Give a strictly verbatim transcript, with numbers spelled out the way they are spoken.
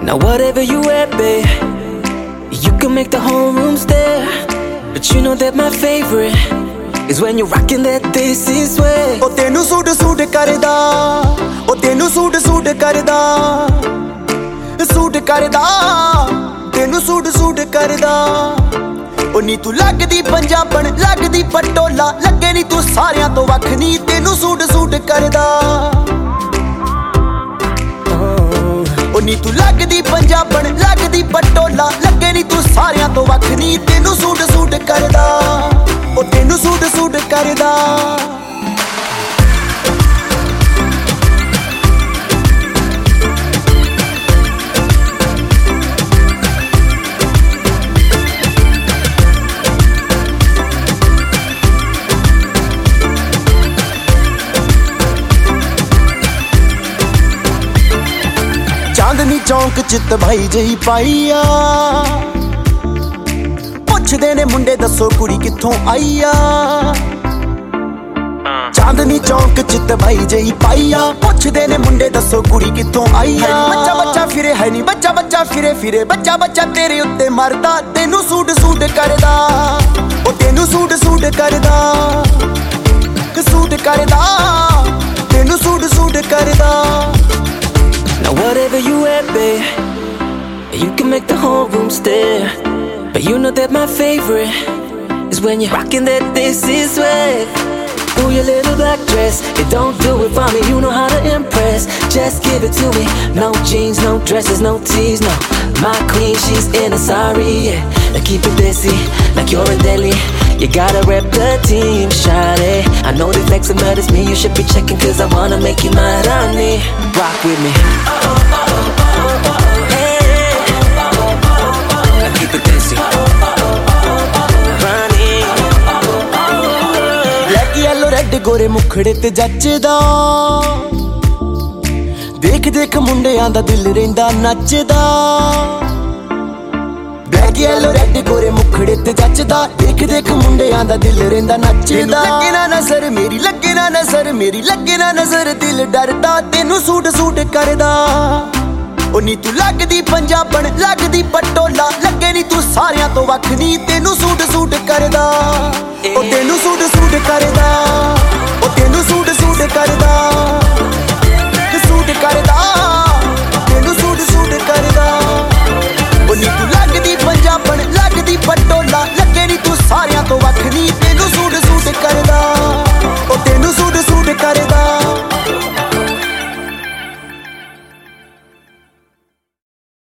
Now whatever you wear, babe, you can make the whole room stare. But you know that my favorite is when you're rocking that this is way. Oh tenu suit suit karda, oh tenu suit suit karda, suit karda, tenu suit suit karda. Oh ਨੀ ਤੂੰ ਲੱਗਦੀ ਪੰਜਾਬਣ ਲੱਗਦੀ ਪਟੋਲਾ, ਲੱਗੇ ਨੀ ਤੂੰ ਸਾਰਿਆਂ ਤੋਂ ਵੱਖ ਨੀ, ਤੈਨੂੰ ਸੂਟ ਸੂਟ ਕਰਦਾ। ਉਹ ਨੀ ਤੂੰ ਲੱਗਦੀ ਪੰਜਾਬਣ ਲੱਗਦੀ ਪਟੋਲਾ, ਲੱਗੇ ਨੀ ਤੂੰ ਸਾਰਿਆਂ ਤੋਂ ਵੱਖ ਨੀ, ਤੈਨੂੰ ਸੂਟ ਸੂਟ ਕਰਦਾ। ਉਹ ਤੈਨੂੰ ਸੂਟ ਸੂਟ ਕਰਦਾ। ਚਾਂਦਨੀ ਚੌਂਕ ਚ ਤਬਾਈ ਜਹੀ ਪਾਈ ਆ, ਪੁੱਛਦੇ ਨੇ ਮੁੰਡੇ ਦੱਸੋ ਕੁੜੀ ਕਿੱਥੋਂ ਆਈ ਆ। ਚਾਂਦਨੀ ਚੌਂਕ ਚ ਤਬਾਈ ਜਹੀ ਪਾਈ ਆ, ਪੁੱਛਦੇ ਨੇ ਮੁੰਡੇ ਦੱਸੋ ਕੁੜੀ ਕਿੱਥੋਂ ਆਈ ਆ। ਬੱਚਾ ਬੱਚਾ ਫਿਰੇ ਹੈ ਨੀ ਬੱਚਾ ਬੱਚਾ ਫਿਰੇ ਫਿਰੇ, ਬੱਚਾ ਬੱਚਾ ਤੇਰੇ ਉੱਤੇ ਮਰਦਾ, ਤੈਨੂੰ ਸੂਟ ਸੂਟ ਕਰਦਾ। ਉਹ ਤੈਨੂੰ ਸੂਟ ਸੂਟ ਕਰਦਾ, ਸੂਟ ਕਰਦਾ, ਤੈਨੂੰ ਸੂਟ ਸੂਟ ਕਰਦਾ। Now whatever you wear, babe, you can make the whole room stare. But you know that my favorite is when you're rocking that this is way. Ooh, your little black dress, it don't do it for me, you know how to impress. Just give it to me, no jeans, no dresses, no tees, no. My queen, she's in a sari, yeah. Now keep it busy, like you're in Delhi. You gotta rep the team, shawty. I know they flexing, but it's me you should be checking, cause I wanna make you my Rani. Rock with me. Red ਗੋਰੇ ਮੁਖੜੇ ਤੇ ਜੱਚਦਾ, ਦੇਖ ਦੇਖ ਮੁੰਡਿਆਂ ਦਾ ਦਿਲ ਰਹਿੰਦਾ ਨੱਚਦਾ। ਬਲੈਕ ਯੈਲੋ ਰੈਡ ਗੋਰੇ ਮੁਖੜੇ ਤੇ ਜੱਚਦਾ, ਦੇਖ ਦੇਖ ਮੁੰਡਿਆਂ ਦਾ ਦਿਲ ਰਹਿੰਦਾ ਨੱਚਦਾ। ਲੱਗੇ ਨਾ ਨਜ਼ਰ ਮੇਰੀ, ਲੱਗੇ ਨਾ ਨਜ਼ਰ ਮੇਰੀ, ਲੱਗੇ ਨਾ ਨਜ਼ਰ ਦਿਲ ਡਰਦਾ, ਤੈਨੂੰ ਸੂਟ ਸੂਟ ਕਰਦਾ। ਉਹ ਨੀ ਤੂੰ ਲੱਗਦੀ ਪੰਜਾਬਣ ਲੱਗਦੀ ਪਟੋਲਾ, ਲੱਗੇ ਨੀ ਤੂੰ ਸਾਰਿਆਂ ਤੋਂ ਵੱਖ ਨੀ, ਤੈਨੂੰ ਸੂਟ ਸੂਟ ਕਰਦਾ।